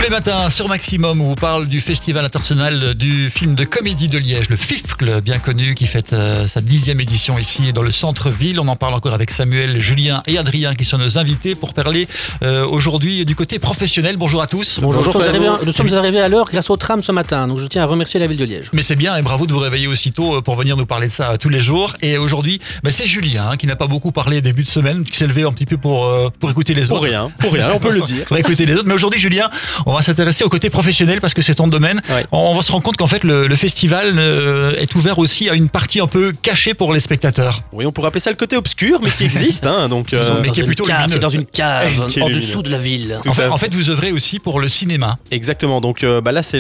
les matins sur Maximum, on vous parle du Festival international du film de comédie de Liège, le FIFCL, bien connu, qui fête sa 10e édition ici dans le centre-ville. On en parle encore avec Samuel, Julien et Adrien qui sont nos invités pour parler aujourd'hui du côté professionnel. Bonjour à tous. Bonjour. Nous sommes arrivés à l'heure grâce au tram ce matin, donc je tiens à remercier la ville de Liège. Mais c'est bien et bravo de vous réveiller aussitôt pour venir nous parler de ça tous les jours. Et aujourd'hui, c'est Julien qui n'a pas beaucoup parlé début de semaine, qui s'est levé un petit peu pour écouter les autres. Pour rien, on peut le dire. Pour écouter les autres. Mais aujourd'hui, Julien, on va s'intéresser au côté professionnel parce que c'est ton domaine. Ouais. On va se rendre compte qu'en fait, le festival est ouvert aussi à une partie un peu cachée pour les spectateurs. Oui, on pourrait appeler ça le côté obscur, mais qui existe. Donc, mais qui est plutôt c'est dans une cave, Qui est en lumineux. dessous de la ville. En fait, vous œuvrez aussi pour le cinéma. Exactement. Donc là, c'est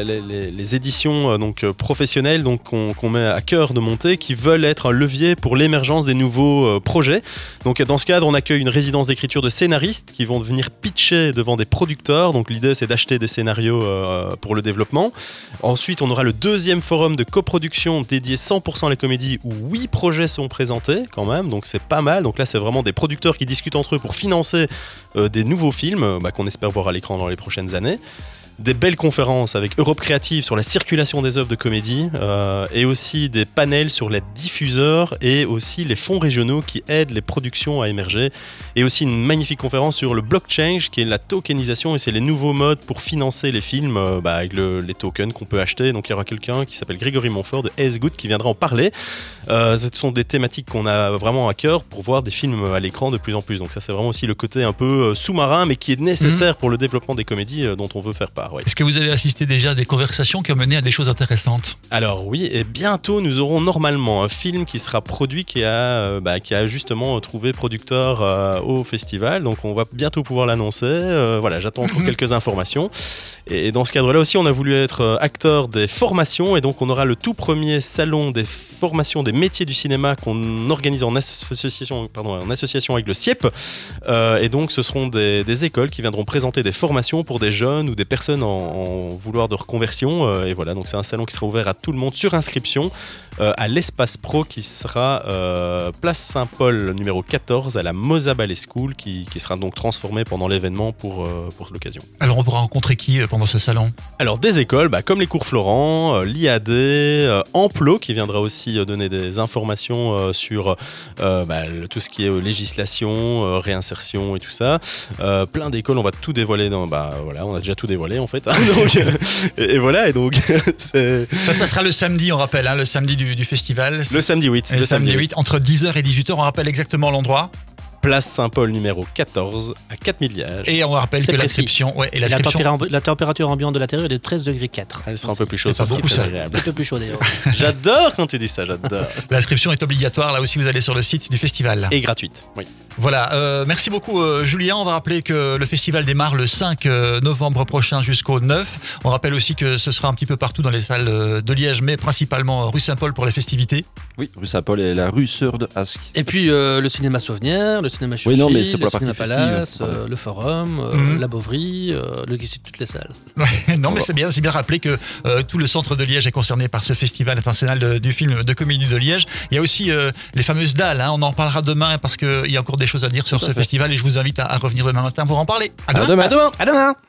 les éditions professionnelles qu'on met à cœur de monter, qui veulent être un levier pour l'émergence des nouveaux projets. Donc dans ce cadre, on accueille une résidence d'écriture de scénaristes qui vont venir pitcher devant des producteurs. Donc l'idée, c'est d'acheter des scénarios pour le développement. Ensuite, on aura le deuxième forum de coproduction dédié 100% à la comédie où 8 projets sont présentés quand même. Donc c'est pas mal. Donc là, c'est vraiment des producteurs qui discutent entre eux pour financer des nouveaux films qu'on espère voir à l'écran dans les prochaines années. Des belles conférences avec Europe Créative sur la circulation des œuvres de comédie et aussi des panels sur les diffuseurs et aussi les fonds régionaux qui aident les productions à émerger et aussi une magnifique conférence sur le blockchain qui est la tokenisation et c'est les nouveaux modes pour financer les films avec les tokens qu'on peut acheter. Donc il y aura quelqu'un qui s'appelle Grégory Montfort de AS Good qui viendra en parler. Ce sont des thématiques qu'on a vraiment à cœur pour voir des films à l'écran de plus en plus. Donc ça c'est vraiment aussi le côté un peu sous-marin mais qui est nécessaire pour le développement des comédies dont on veut faire part. Ouais. Est-ce que vous avez assisté déjà à des conversations qui ont mené à des choses intéressantes ? Alors oui, et bientôt nous aurons normalement un film qui sera produit qui a justement trouvé producteur au festival, donc on va bientôt pouvoir l'annoncer. Voilà, j'attends encore quelques informations. Et dans ce cadre-là aussi, on a voulu être acteur des formations, et donc on aura le tout premier salon des formations des métiers du cinéma qu'on organise en association avec le CIEP. Et donc ce seront des écoles qui viendront présenter des formations pour des jeunes ou des personnes en vouloir de reconversion et voilà, donc c'est un salon qui sera ouvert à tout le monde sur inscription à l'Espace Pro qui sera place Saint-Paul numéro 14 à la Mosa Ballet School qui sera donc transformée pendant l'événement pour l'occasion. Alors on pourra rencontrer qui pendant ce salon ? Alors des écoles comme les cours Florent, l'IAD, Amplo qui viendra aussi donner des informations sur tout ce qui est législation, réinsertion et tout ça. Plein d'écoles, on va tout dévoiler on a déjà tout dévoilé en fait. Donc, et voilà, et donc ça se passera le samedi, on rappelle, le samedi du festival. Le samedi 8. Le samedi 8, entre 10h et 18h, on rappelle exactement l'endroit. Place Saint-Paul numéro 14 à 4000 Liège. Et on rappelle que l'inscription... Ouais, et la température ambiante de l'intérieur est de 13 degrés 4. Elle sera un peu plus chaude. C'est pas beaucoup, ça. Un peu plus chaud d'ailleurs. J'adore quand tu dis ça, j'adore. L'inscription est obligatoire, là aussi vous allez sur le site du festival. Et gratuite, oui. Voilà, merci beaucoup Julien. On va rappeler que le festival démarre le 5 novembre prochain jusqu'au 9. On rappelle aussi que ce sera un petit peu partout dans les salles de Liège, mais principalement rue Saint-Paul pour les festivités. Oui, rue Saint-Paul et la rue Sœur de Asque. Et puis le cinéma Sauvenière, le cinéma Churchill, Oui, non, mais c'est pour le la cinéma partie Palace, festive. le Forum, la Bovry, toutes les salles. Ouais, non, mais c'est bien rappeler que tout le centre de Liège est concerné par ce festival international du film de comédie de Liège. Il y a aussi les fameuses dalles, on en parlera demain parce qu'il y a encore des choses à dire sur ce festival et je vous invite à revenir demain matin pour en parler. À demain. À demain.